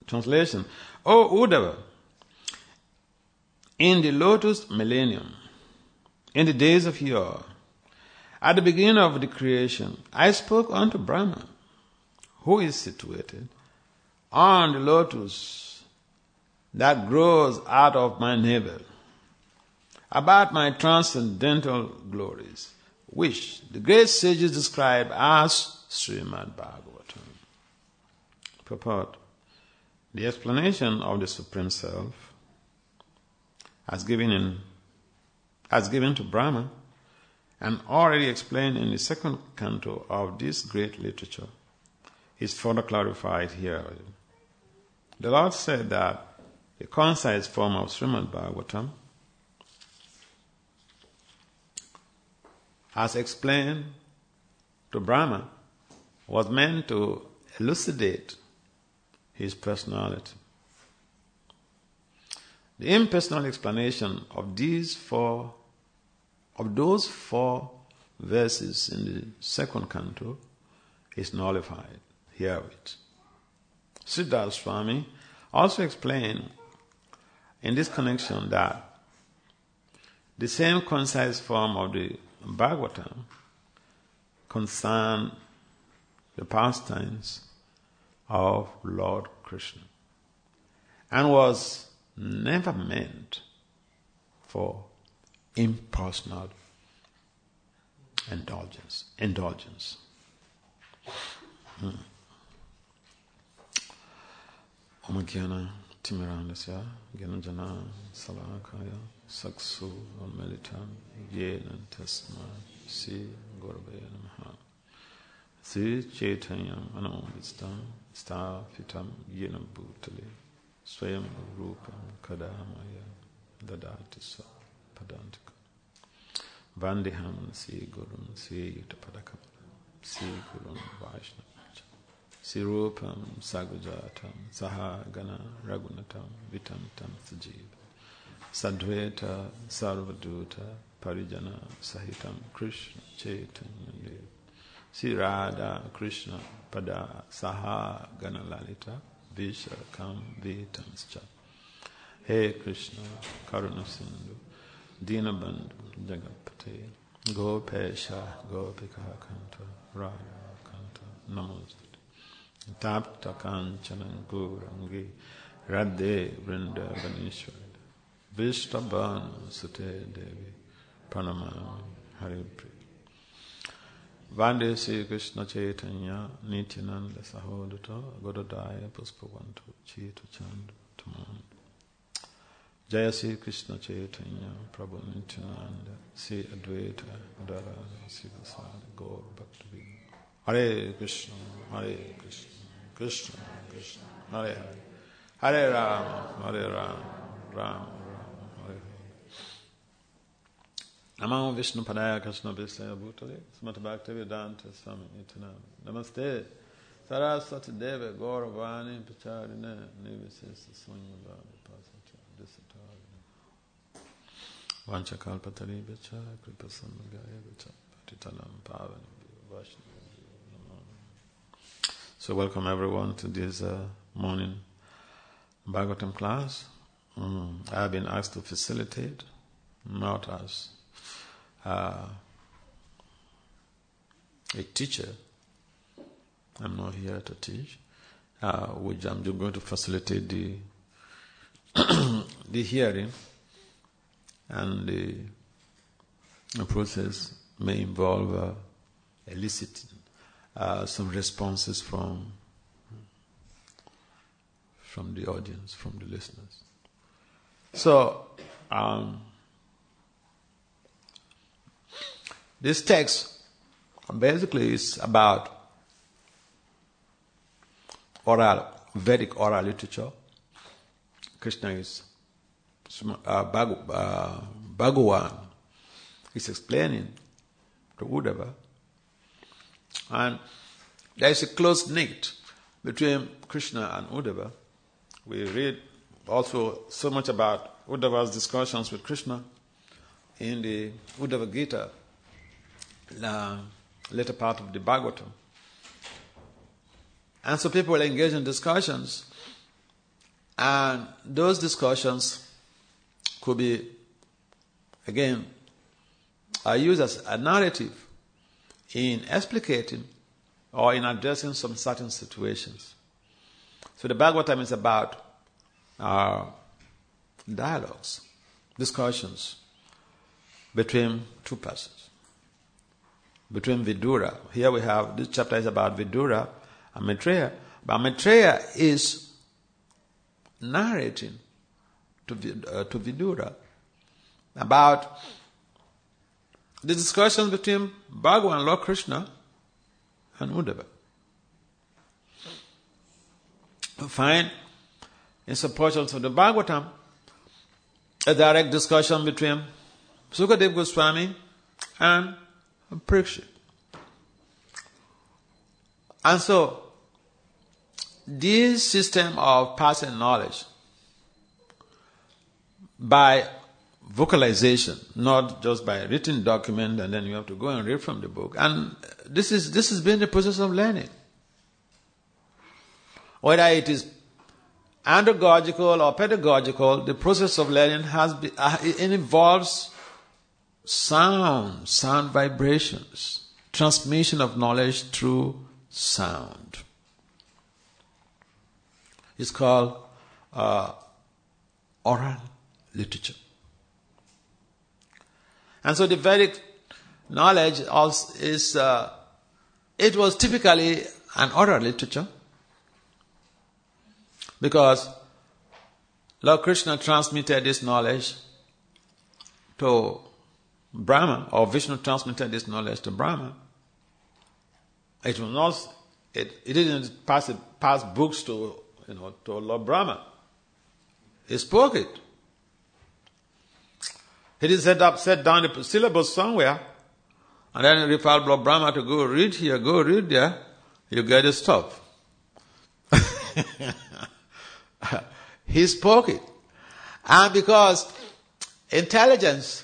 Translation. O Uddhava, in the lotus millennium, in the days of yore, at the beginning of the creation, I spoke unto Brahma, who is situated on the lotus that grows out of my navel, about my transcendental glories, which the great sages describe as Srimad Bhagavatam. Purport. The explanation of the Supreme Self as given to Brahma and already explained in the second canto of this great literature is further clarified here. The Lord said that the concise form of Srimad Bhagavatam, as explained to Brahma, was meant to elucidate his personality. The impersonal explanation of those four verses in the second canto is nullified herewith. Siddhartha Swami also explained in this connection that the same concise form of the Bhagavatam concern the pastimes of Lord Krishna and was never meant for impersonal indulgence. Omagyanā timirandasya gyanajana salakaya saksu almelitam yena tasma si gurave namaha si chaitanyam anamvistam sthapitam yena bhutale swayam rupam kadamaya dadati sa padantika vandeham si gurun si yutapadakam si gurun vaishnava si rupam sagujatam saha gana ragunatam vitamtam sajiv sadveta sarvaduta parijana sahitam Krishna chaitanya dev si radha Krishna pada saha gana lalita vishakam vitanscha. Hey Krishna karuna sindhu dinabandhu jagapate gopesha gopika kanta radha kanta namaste tapta kanchanan gurangi radhe vrindavaneshwari vishtabhana sute devi pranamami haripri. Vande Sri Krishna Chaitanya Nityananda Sahodata Godadaya Puspavantu Chita Chandu Tamam Jaya Sri Krishna Chaitanya Prabhu Nityananda Sri Advaita Udara Sri Vasadi Gaur Bhakti. Hare Krishna Krishna Krishna Hare Hare Hare Rama Rama Rama Hare Hare. Namo Vishnu Padaya Krishna Vishaya Bhutale Srimati Bhaktivedanta Swami Nityananda. Namaste Saraswati Deva Gauravani Pacharine Nivesesa Swanyavadi Pasatya Disatari Vanchakalpatari Vicha Kripasamagaya Vicha Patitalam Pavani Vaishnava. So welcome everyone to this morning Bhagavatam class. I have been asked to facilitate, not as a teacher. I'm not here to teach. Which I'm just going to facilitate the the hearing, and the process may involve eliciting some responses from the audience, from the listeners. So, this text basically is about Vedic oral literature. Krishna is Bhagavan is explaining to Uddhava, and there is a close knit between Krishna and Uddhava. We read also so much about Uddhava's discussions with Krishna in the Uddhava Gita, the later part of the Bhagavatam. And so people engage in discussions And those discussions could be, again, are used as a narrative in explicating or in addressing some certain situations. So the Bhagavatam is about dialogues, discussions between two persons, between Vidura. Here we have, this chapter is about Vidura and Maitreya, but Maitreya is narrating to Vidura about the discussions between Bhagavan, Lord Krishna, and Uddhava. We find in some portions of the Bhagavatam a direct discussion between Sukadeva Goswami and Parikshit. And so, this system of passing knowledge by vocalization, not just by written document and then you have to go and read from the book. And this has been the process of learning. Whether it is andragogical or pedagogical, the process of learning it involves sound vibrations, transmission of knowledge through sound. It's called oral literature. And so the Vedic knowledge also is, it was typically an oral literature because Lord Krishna transmitted this knowledge to Brahma, or Vishnu transmitted this knowledge to Brahma. It was not, it didn't pass books to Lord Brahma. He spoke it. He didn't set down the syllabus somewhere, and then he referred Lord Brahma to go read here, go read there, you get the stuff. He spoke it. And because intelligence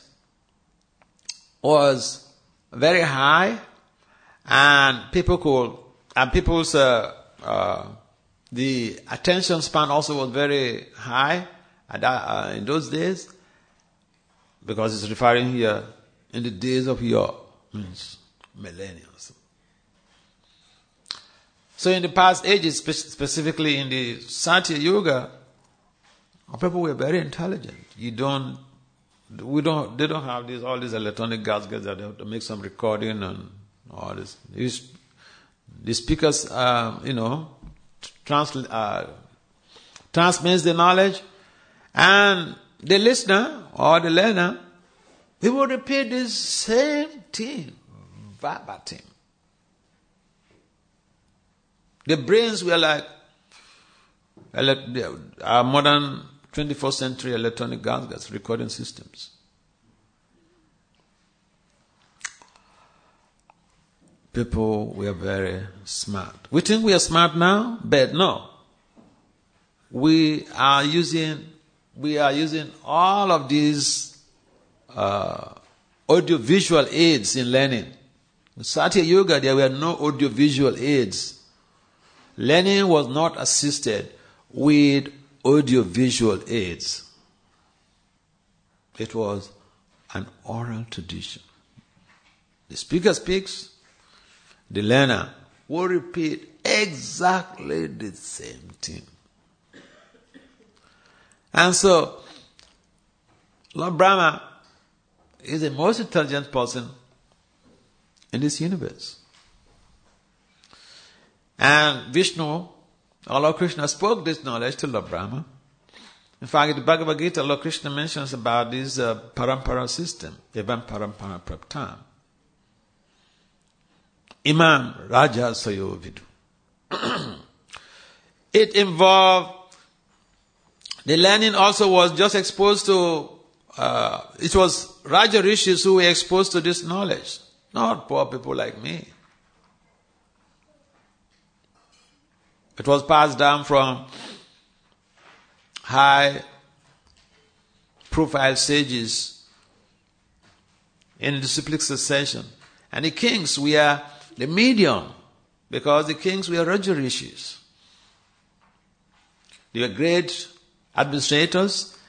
was very high, and people's the attention span also was very high in those days, because it's referring here in the days of yore, means millennia. So in the past ages, specifically in the Satya Yuga, people were very intelligent. They don't have all these electronic gadgets that they have to make some recording and all this. The speakers, transmits the knowledge, and the listener or the learner, he will repeat this same thing verbatim. The brains were like our modern 21st century electronic gadgets, recording systems. People were very smart. We think we are smart now, but no. We are using all of these audiovisual aids in learning. In Satya Yuga, there were no audiovisual aids. Learning was not assisted with audiovisual aids. It was an oral tradition. The speaker speaks, the learner will repeat exactly the same thing. And so, Lord Brahma is the most intelligent person in this universe. And Vishnu, or Lord Krishna, spoke this knowledge to Lord Brahma. In fact, in the Bhagavad Gita, Lord Krishna mentions about this parampara system, Evam parampara praptam. Imam Raja Sayo Vidu. It involved, the learning also was just exposed to, it was Raja Rishis who were exposed to this knowledge, not poor people like me. It was passed down from high profile sages in disciplic succession. And the kings were the medium, because the kings were Raja Rishis. They were great administrators,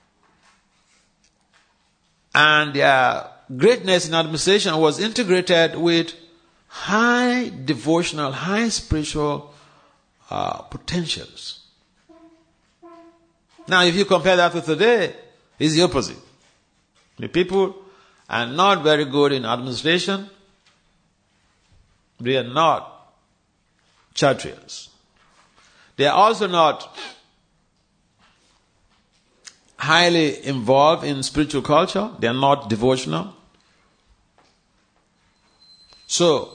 and their greatness in administration was integrated with high devotional, high spiritual potentials. Now, if you compare that with today, it's the opposite. The people are not very good in administration. They are not churchians. They are also not highly involved in spiritual culture. They are not devotional. So,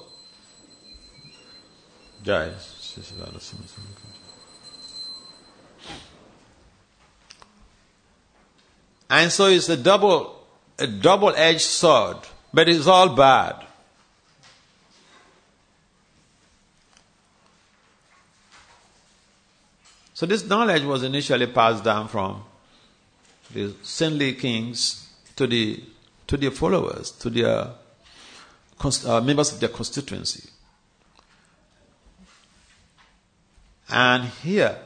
and so it's a double-edged sword, but it's all bad. So this knowledge was initially passed down from the saintly kings to their followers, to their members of their constituency. And here,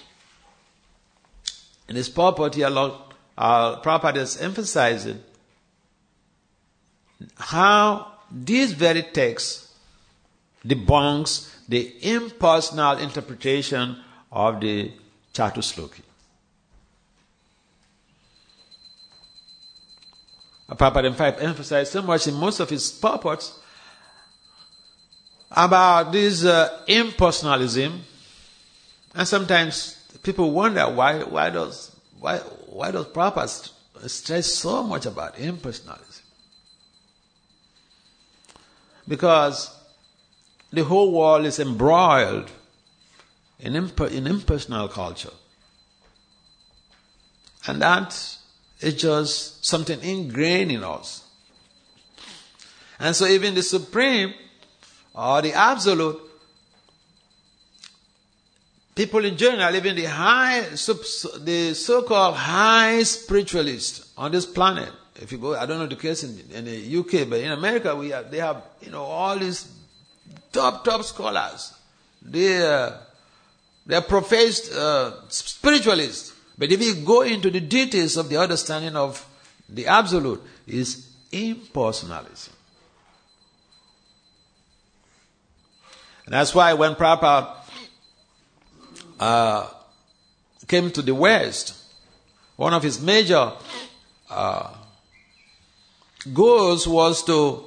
in this purport here, Prabhupada is emphasizing how these very texts debunks the impersonal interpretation of the Chatusloki. Prabhupada, in fact, emphasized so much in most of his purports about this impersonalism, and sometimes people wonder why does Prabhupada stress so much about impersonalism? Because the whole world is embroiled in impersonal culture. And that is just something ingrained in us. And so even the Supreme or the Absolute, people in general, even the so-called high spiritualists on this planet, if you go, I don't know the case in the UK, but in America they have all these top scholars. They're professed spiritualists. But if you go into the details of the understanding of the Absolute, is impersonalism. And that's why when Prabhupada came to the West, one of his major goals was to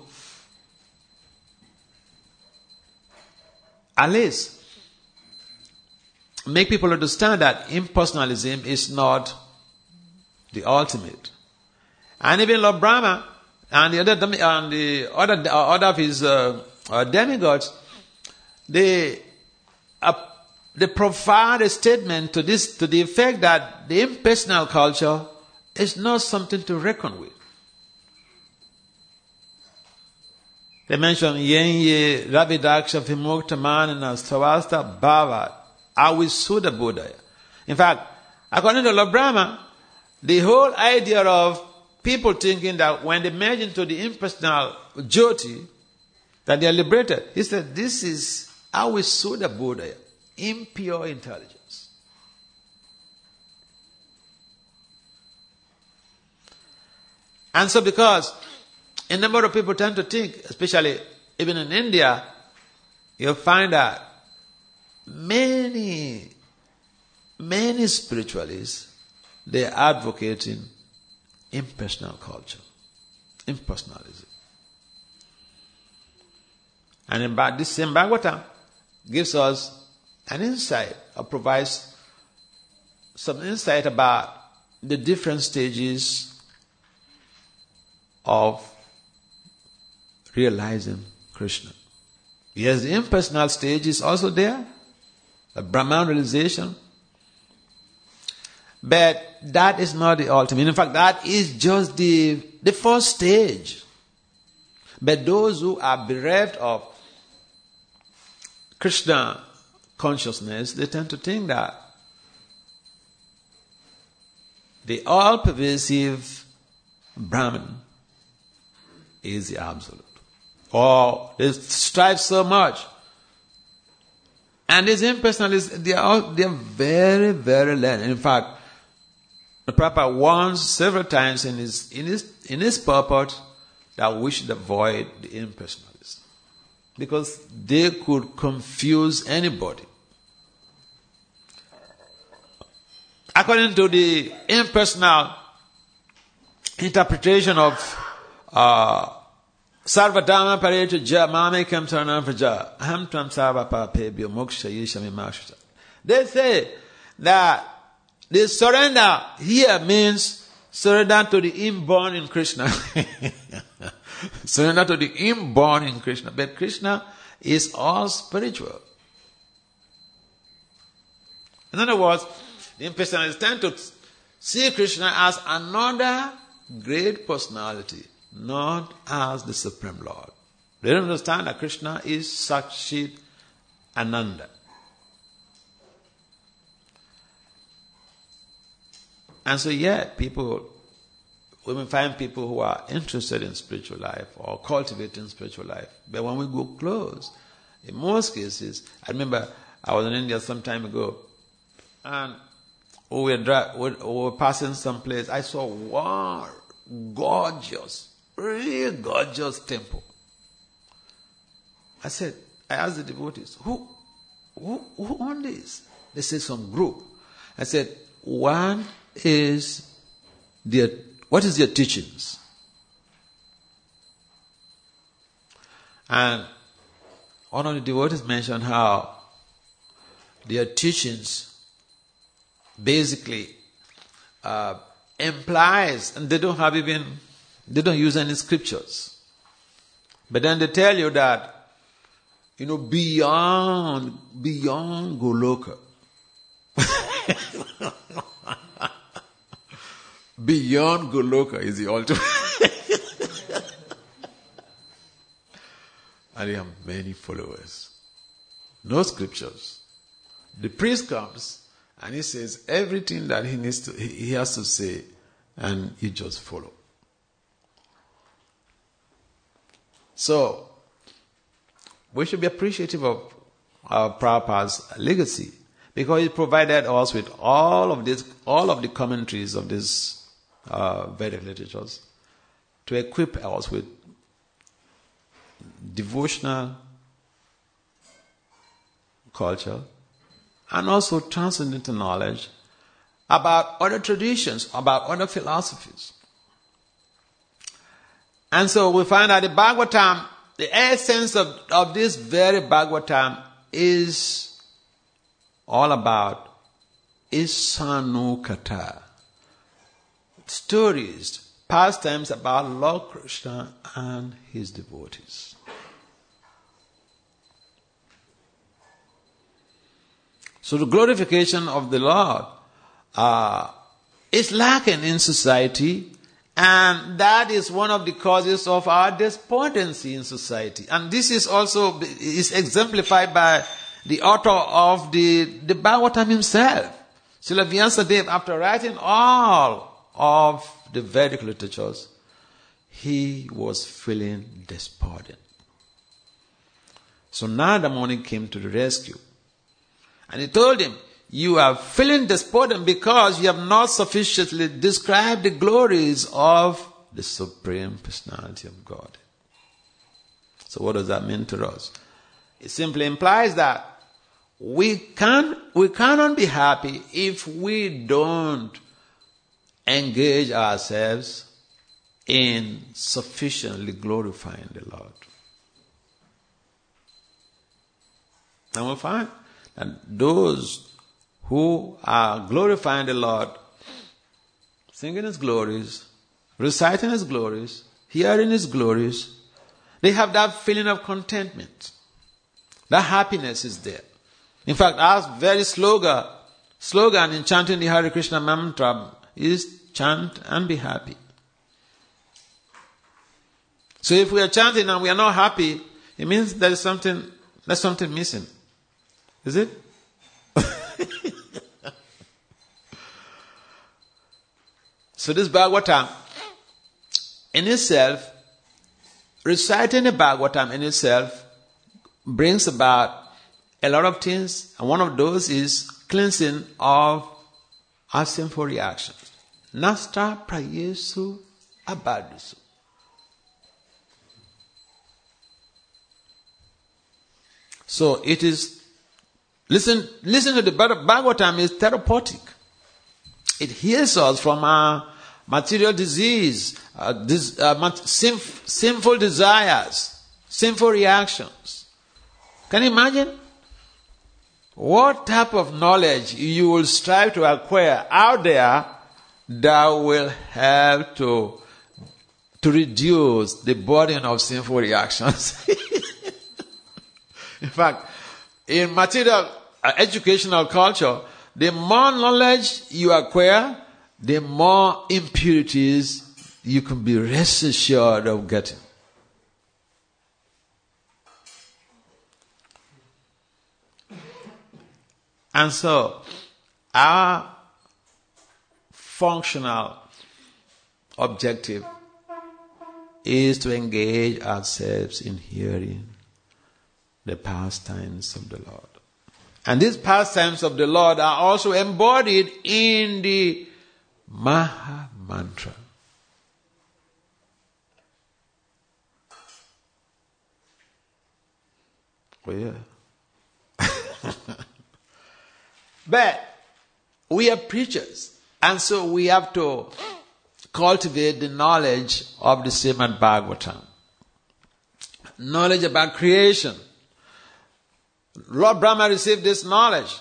at least make people understand that impersonalism is not the ultimate. And even Lord Brahma and the other of his demigods, they provide a statement to the effect that the impersonal culture is not something to reckon with. They mention Yenye Ravidaksha Vimukta Manana Stavasta Bhava Avisuddha Buddha. In fact, according to Lord Brahma, the whole idea of people thinking that when they merge into the impersonal Jyoti, that they are liberated, he said this is Avisuddha Buddha, impure intelligence. And so because a number of people tend to think, especially even in India, you'll find that many spiritualists, they are advocating impersonal culture, impersonalism. And in this same Bhagavatam gives us an insight, or provides some insight about the different stages of realizing Krishna. Yes, the impersonal stage is also there, the Brahman realization. But that is not the ultimate. In fact, that is just the first stage. But those who are bereft of Krishna consciousness, they tend to think that the all-pervasive Brahman is the Absolute. Or they strive so much. And these impersonalists, they are very, very learned. In fact, The Prabhupada warns several times in his purport that we should avoid the impersonalists, because they could confuse anybody. According to the impersonal interpretation of Sarvadharma Pareto Mamekam Saranam Praja Aham Tvam Sarva Papebhyo Moksha Yishami Mashita. They say that the surrender here means surrender to the inborn in Krishna. Surrender to the inborn in Krishna. But Krishna is all spiritual. In other words, the impersonalists tend to see Krishna as another great personality, not as the Supreme Lord. They don't understand that Krishna is Sakshit Ananda. And so, we may find people who are interested in spiritual life or cultivating spiritual life. But when we go close, in most cases, I remember I was in India some time ago, and we were passing some place. I saw one really gorgeous temple. I asked the devotees, who owned this? They said some group. I said, what is their teachings? And one of the devotees mentioned how their teachings basically implies, and they don't use any scriptures. But then they tell you that, beyond Goloka. Beyond Goloka is the ultimate. And they have many followers. No scriptures. The priest comes and he says everything that he has to say, and you just follow. So, we should be appreciative of our Prabhupada's legacy, because he provided us with all of the commentaries of these Vedic literatures to equip us with devotional culture and also transcendental knowledge about other traditions, about other philosophies. And so we find that the Bhagavatam, the essence of this very Bhagavatam is all about Isanukata. Stories, pastimes about Lord Krishna and his devotees. So the glorification of the Lord is lacking in society, and that is one of the causes of our despondency in society. And this is also exemplified by the author of the Bhagavatam himself. Srila Vyasadeva, after writing all of the Vedic literatures, he was feeling despondent. So Narada Muni came to the rescue. And he told him, you are feeling despondent because you have not sufficiently described the glories of the Supreme Personality of God. So what does that mean to us? It simply implies that we cannot be happy if we don't engage ourselves in sufficiently glorifying the Lord. And we'll find that those who are glorifying the Lord, singing His glories, reciting His glories, hearing His glories, they have that feeling of contentment. That happiness is there. In fact, our very slogan in chanting the Hare Krishna mantra is chant and be happy. So if we are chanting and we are not happy, it means there's something missing. Is it? So this Bhagavatam in itself, reciting the Bhagavatam in itself brings about a lot of things, and one of those is cleansing of our sinful reactions. Nasta prayesu abadusu. So it is, listen to the Bhagavatam is therapeutic. It heals us from our material disease, sinful desires, sinful reactions. Can you imagine? What type of knowledge you will strive to acquire out there that will help to reduce the burden of sinful reactions? In fact, in material educational culture, the more knowledge you acquire, the more impurities you can be rest assured of getting. And so, our functional objective is to engage ourselves in hearing the pastimes of the Lord. And these pastimes of the Lord are also embodied in the Maha Mantra. Oh yeah. But we are preachers, and so we have to cultivate the knowledge of the Srimad Bhagavatam. Knowledge about creation. Lord Brahma received this knowledge.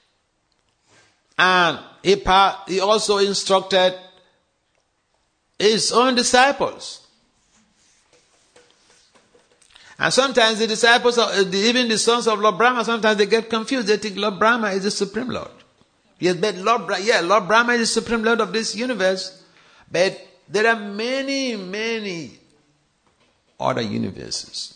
And he also instructed his own disciples. And sometimes the disciples, even the sons of Lord Brahma, sometimes they get confused. They think Lord Brahma is the Supreme Lord. Yes, but Lord Brahma is the Supreme Lord of this universe. But there are many, many other universes.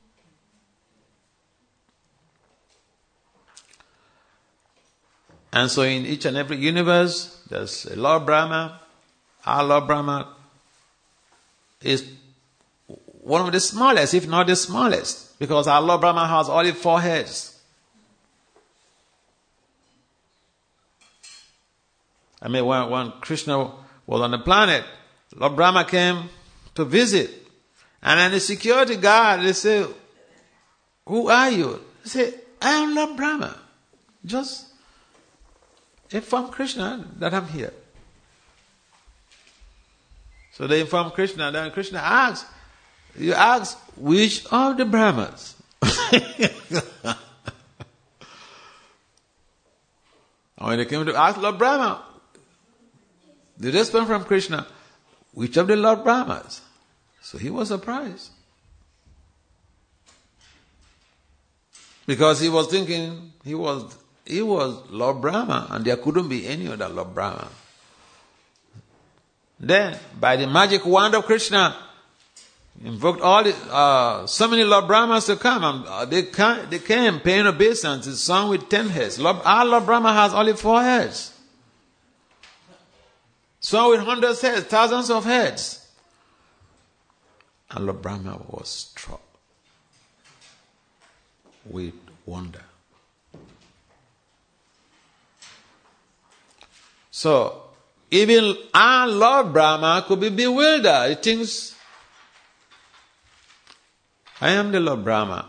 And so in each and every universe, there's a Lord Brahma. Our Lord Brahma is one of the smallest, if not the smallest, because our Lord Brahma has only 4 heads. I mean, when Krishna was on the planet, Lord Brahma came to visit. And then the security guard, they say, "Who are you?" They say, "I am Lord Brahma. Just inform Krishna that I'm here." So they inform Krishna, then Krishna asks, you ask, which of the Brahmas? And when they came to ask Lord Brahma, the response from Krishna, which of the Lord Brahmas? So he was surprised. Because he was thinking he was Lord Brahma and there couldn't be any other Lord Brahma. Then, by the magic wand of Krishna, invoked so many Lord Brahmas to come. And they came paying obeisance. It's sung with 10 heads. Our Lord Brahma has only 4 heads. Sung with hundreds of heads, thousands of heads. And Lord Brahma was struck with wonder. So, even our Lord Brahma could be bewildered. He thinks, I am the Lord Brahma.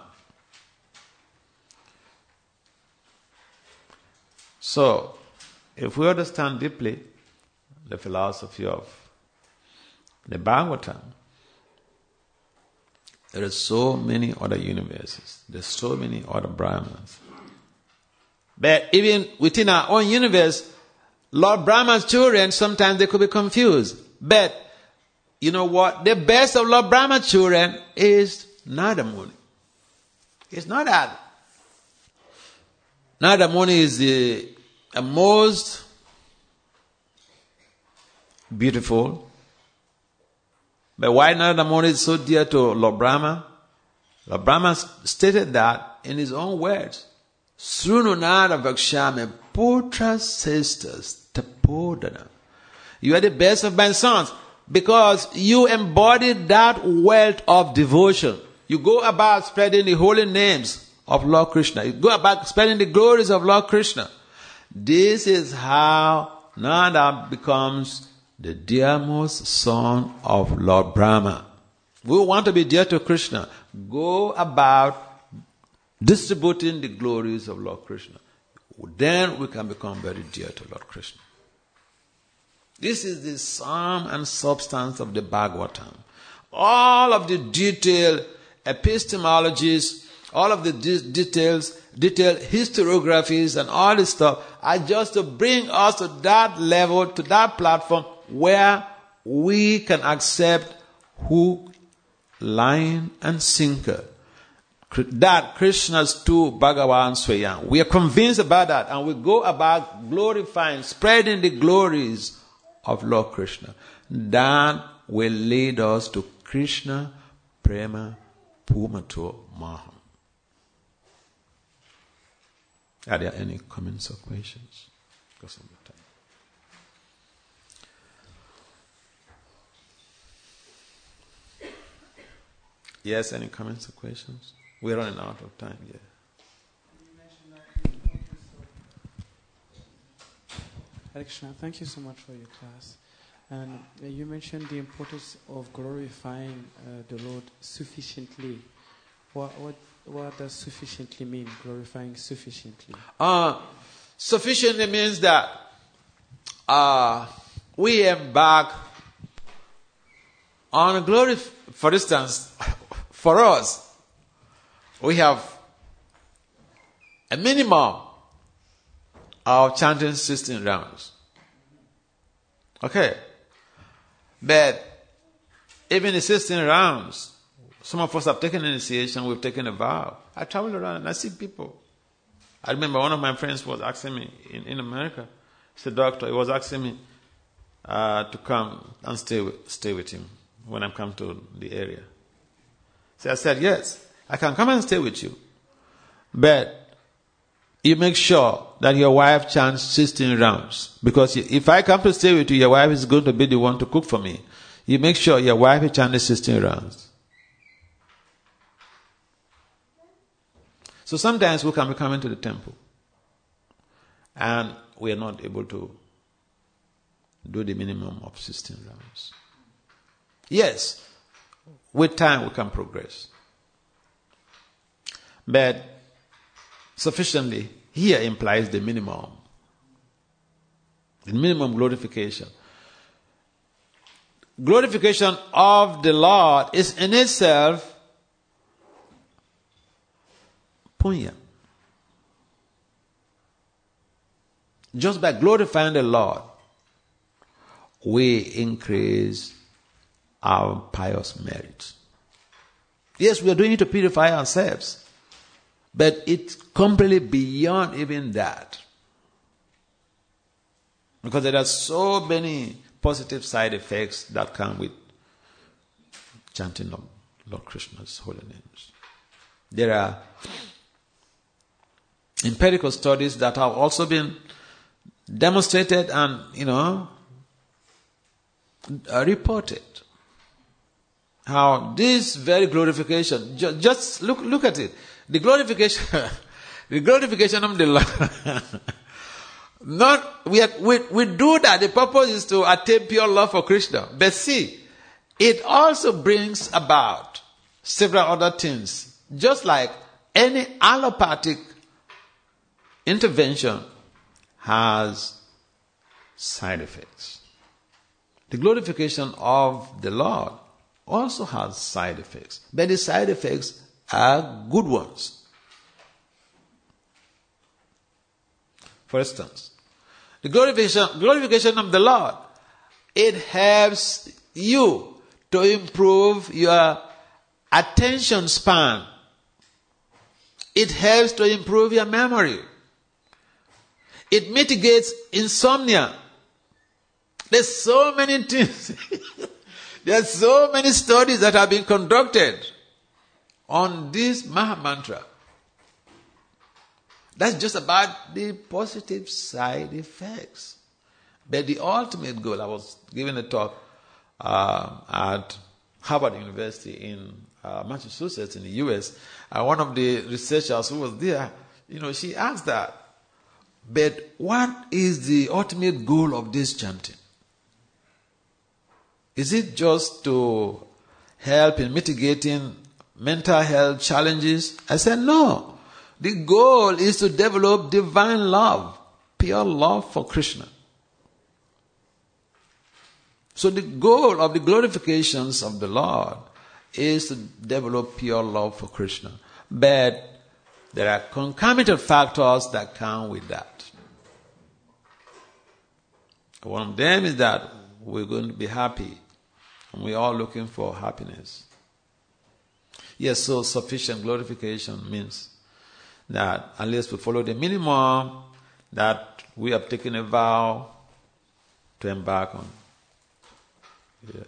So, if we understand deeply the philosophy of the Bhagavatam, there are so many other universes. There are so many other Brahmas. But even within our own universe, Lord Brahma's children, sometimes they could be confused. But, you know what? The best of Lord Brahma's children is Narada Muni. It's not that. Narada Muni is the most beautiful. But why Narada Muni is so dear to Lord Brahma? Lord Brahma stated that in his own words. Srunu Narada Vakshami Putra Sisters Tapodana. You are the best of my sons because you embodied that wealth of devotion. You go about spreading the holy names of Lord Krishna. You go about spreading the glories of Lord Krishna. This is how Narada becomes the dearmost son of Lord Brahma. We want to be dear to Krishna. Go about distributing the glories of Lord Krishna. Then we can become very dear to Lord Krishna. This is the sum and substance of the Bhagavatam. All of the detailed epistemologies, all of the detailed historiographies and all this stuff are just to bring us to that level, to that platform where we can accept hook, line and sinker that Krishna's two Bhagavan Swayam. We are convinced about that, and we go about glorifying, spreading the glories of Lord Krishna. That will lead us to Krishna Prema Pumato Maham. Are there any comments or questions? Because of the time. Yes, any comments or questions? We're running out of time, yeah. Hare Krishna, thank you so much for your class. And you mentioned the importance of glorifying the Lord sufficiently. What does sufficiently mean, glorifying sufficiently? Sufficiently means that we embark on glory. For instance, for us, we have a minimum of chanting 16 rounds. Okay. But even the 16 rounds, some of us have taken initiation, we've taken a vow. I travel around and I see people. I remember one of my friends was asking me in America. He's a doctor. He was asking me to come and stay with him when I come to the area. So I said, yes, I can come and stay with you. But you make sure that your wife chants 16 rounds. Because if I come to stay with you, your wife is going to be the one to cook for me. You make sure your wife chants 16 rounds. So sometimes we can be coming to the temple and we are not able to do the minimum of 16 rounds. Yes, with time we can progress. But sufficiently here implies the minimum. The minimum glorification. Glorification of the Lord is in itself punya. Just by glorifying the Lord, we increase our pious merits. Yes, we are doing it to purify ourselves, but it's completely beyond even that. Because there are so many positive side effects that come with chanting of Lord Krishna's holy names. There are empirical studies that have also been demonstrated and, reported. How this very glorification, just look at it. The glorification of the Lord. We do that. The purpose is to attain pure love for Krishna. But see, it also brings about several other things. Just like any allopathic intervention has side effects. The glorification of the Lord also has side effects. But the side effects are good ones. For instance, the glorification of the Lord, it helps you to improve your attention span. It helps to improve your memory. It mitigates insomnia. There's so many things. There are so many studies that have been conducted on this Maha Mantra. That's just about the positive side effects. But the ultimate goal, I was giving a talk at Harvard University in Massachusetts in the US. One of the researchers who was there, she asked that, but what is the ultimate goal of this chanting? Is it just to help in mitigating mental health challenges? I said, no. The goal is to develop divine love, pure love for Krishna. So the goal of the glorifications of the Lord is to develop pure love for Krishna. But there are concomitant factors that come with that. One of them is that we're going to be happy. And we're all looking for happiness. Yes, so sufficient glorification means that unless we follow the minimum that we have taken a vow to embark on. Yeah.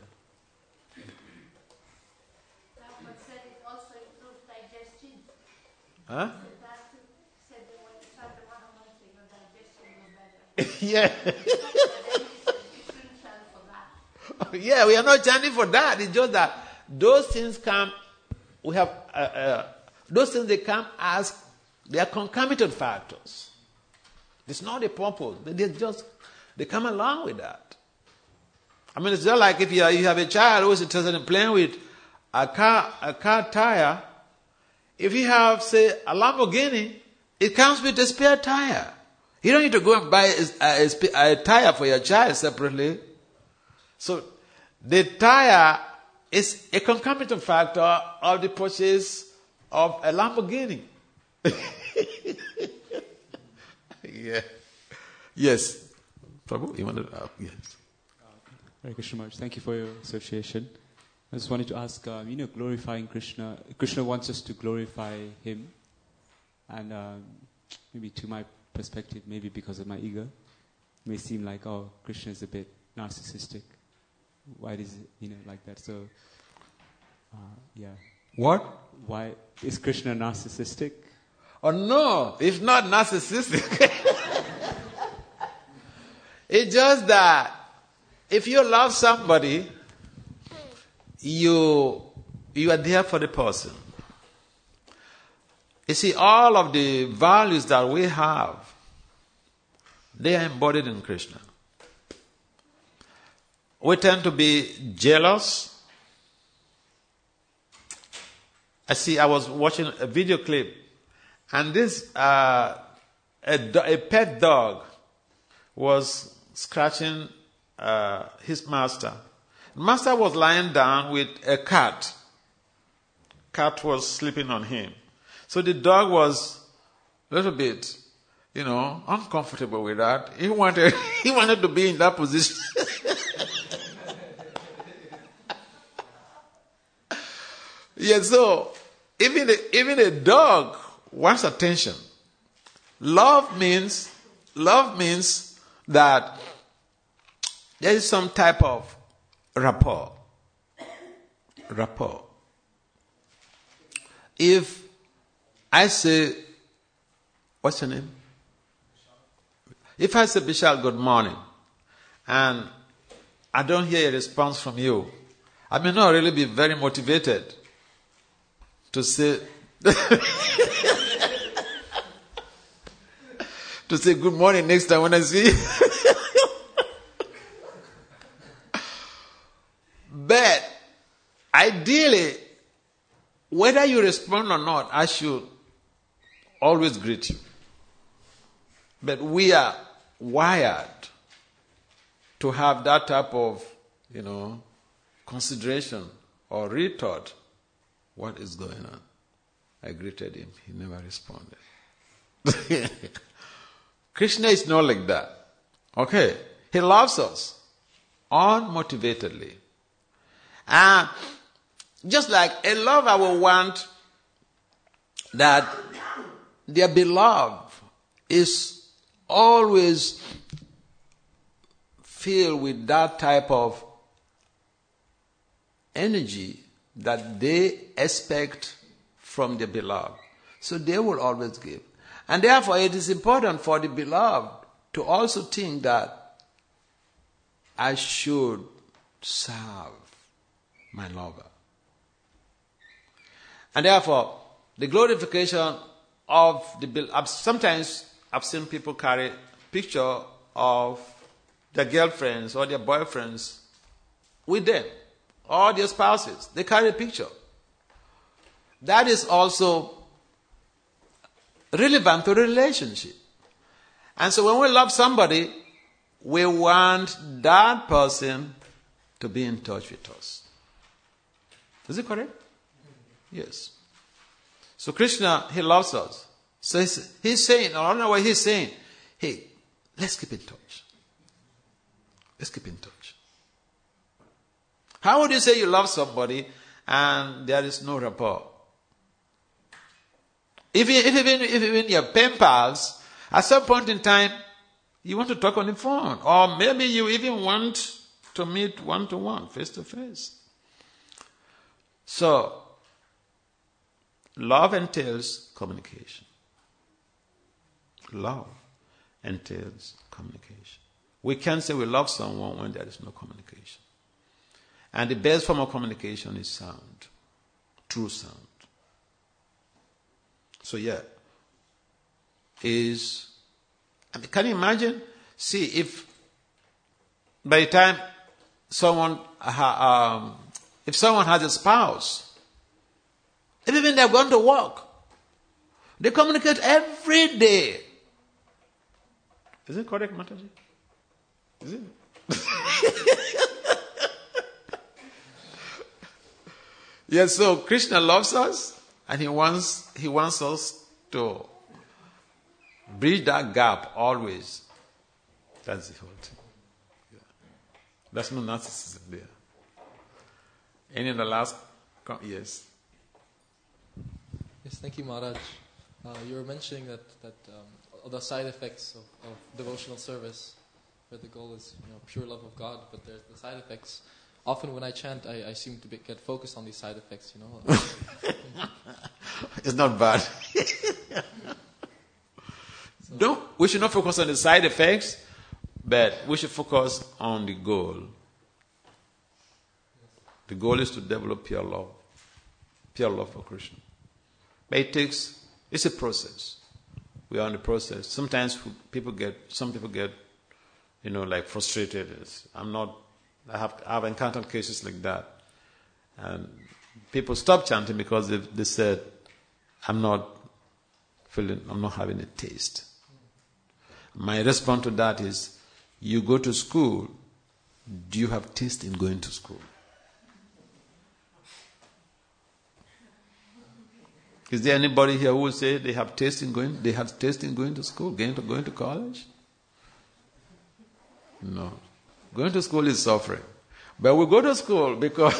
But said it also improves digestion. Huh? The doctor said that when you start the Mahamantri, your digestion will better. Yeah. Then he said, you shouldn't chant for that. Yeah, we are not chanting for that. It's just that those things come, we have, those things they come as, they are concomitant factors. It's not a purpose. They come along with that. I mean, it's just like if you have a child who is interested in playing with a car tire. If you have, say, a Lamborghini, it comes with a spare tire. You don't need to go and buy a tire for your child separately. So, the tire is a concomitant factor of the purchase of a Lamborghini. Yeah. Yes. Prabhu, you wanted to ask? Yes. Hare Krishna Maharaj, thank you for your association. I just wanted to ask, glorifying Krishna. Krishna wants us to glorify Him. And maybe to my perspective, maybe because of my ego, it may seem like, Krishna is a bit narcissistic. Why is it, like that? So, yeah. What? Why is Krishna narcissistic? Oh no, it's not narcissistic. It's just that if you love somebody, you are there for the person. You see, all of the values that we have, they are embodied in Krishna. We tend to be jealous. I was watching a video clip, and this a pet dog was scratching his master. The master was lying down with a cat. Cat was sleeping on him. So the dog was a little bit, uncomfortable with that. He wanted to be in that position. Yeah, so even a dog wants attention. Love means that there is some type of rapport. If I say, what's your name? If I say, Bishal, good morning, and I don't hear a response from you, I may not really be very motivated to say, good morning next time when I see you. But ideally, whether you respond or not, I should always greet you. But we are wired to have that type of, consideration or rethought. What is going on? I greeted him. He never responded. Krishna is not like that. Okay? He loves us unmotivatedly. And just like a lover will want that their beloved is always filled with that type of energy that they expect from the beloved. So they will always give. And therefore it is important for the beloved to also think that I should serve my lover. And therefore, the glorification of the beloved, sometimes I've seen people carry picture of their girlfriends or their boyfriends with them, or their spouses. They carry a picture. That is also relevant to the relationship. And so when we love somebody, we want that person to be in touch with us. Is it correct? Yes. So Krishna, he loves us. So he's saying, I don't know what he's saying, hey, let's keep in touch. Let's keep in touch. How would you say you love somebody and there is no rapport? If even your pen pals, at some point in time, you want to talk on the phone. Or maybe you even want to meet one-to-one, face-to-face. So, love entails communication. Love entails communication. We can't say we love someone when there is no communication. And the best form of communication is sound. True sound. So can you imagine? See, if by the time if someone has a spouse, even when they're going to work, they communicate every day. Is it correct, Mataji? Is it? Yes, so Krishna loves us and he wants us to bridge that gap always. That's the whole thing. Yeah. That's no narcissism there. Any of the last? Yes. Yes, thank you, Maharaj. You were mentioning that the side effects of devotional service, where the goal is pure love of God, but there's the side effects. Often when I chant, I seem to get focused on these side effects. It's not bad. We should not focus on the side effects, but we should focus on the goal. The goal is to develop pure love for Krishna. But it's a process. We are in the process. Sometimes some people get, like frustrated. I have encountered cases like that. And people stop chanting because they said, I'm not having a taste. My response to that is, you go to school, do you have taste in going to school? Is there anybody here who will say they have taste in going to school, going to college? No. Going to school is suffering. But we go to school because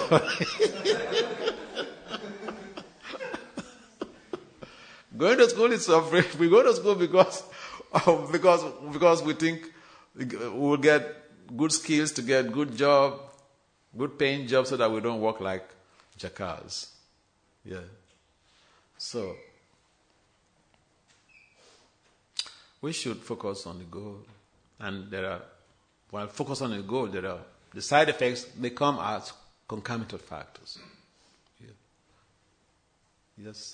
going to school is suffering. We go to school because we think we will get good skills to get good job, good paying job, so that we don't work like jackals. Yeah. So we should focus on the goal, and while focus on the goal, the side effects may come as concomitant factors. Yeah. Yes.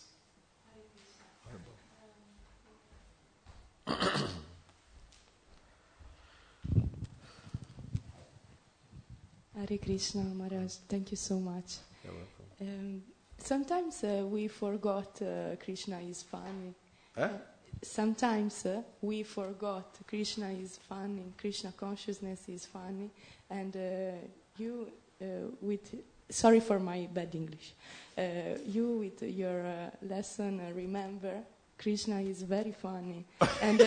Hare Krishna, Maharaj. Thank you so much. You're welcome. Sometimes we forgot Krishna is funny. Huh? Sometimes we forgot Krishna is funny, Krishna consciousness is funny, and sorry for my bad English, you with your lesson remember Krishna is very funny, and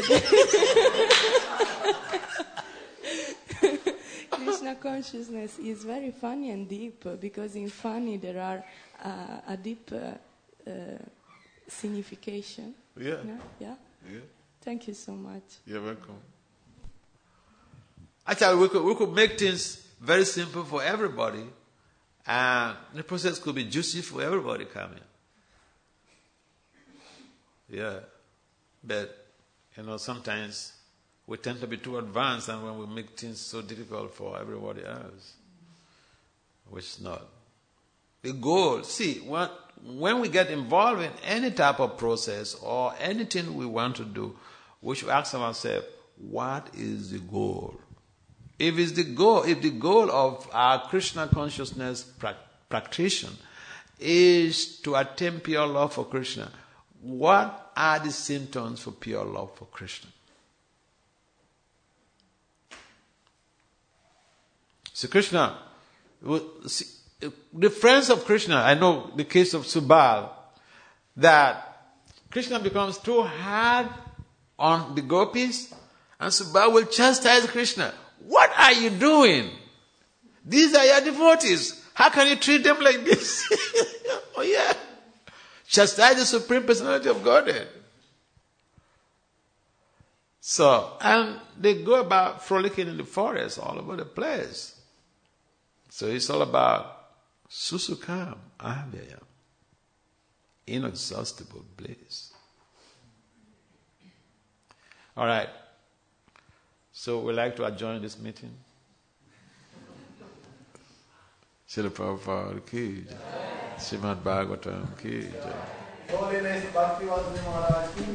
Krishna consciousness is very funny and deep, because in funny there are a deep signification. Yeah. No? Yeah. Yeah. Thank you so much. You're welcome. Actually, we could make things very simple for everybody, and the process could be juicy for everybody coming. Yeah. But, sometimes we tend to be too advanced, and when we make things so difficult for everybody else, which is not. The goal, when we get involved in any type of process or anything we want to do, we should ask ourselves, what is the goal? if the goal of our Krishna consciousness practitioner is to attain pure love for Krishna, what are the symptoms for pure love for Krishna? See, Krishna, the friends of Krishna, I know the case of Subal, that Krishna becomes too hard on the gopis, and Subal will chastise Krishna. What are you doing? These are your devotees. How can you treat them like this? Oh yeah. Chastise the Supreme Personality of Godhead. So, and they go about frolicking in the forest all over the place. So it's all about susukam avyayam, inexhaustible bliss. All right. So we'd like to adjourn this meeting. Srila Prabhupada ki jai. Srimad Bhagavatam ki jai.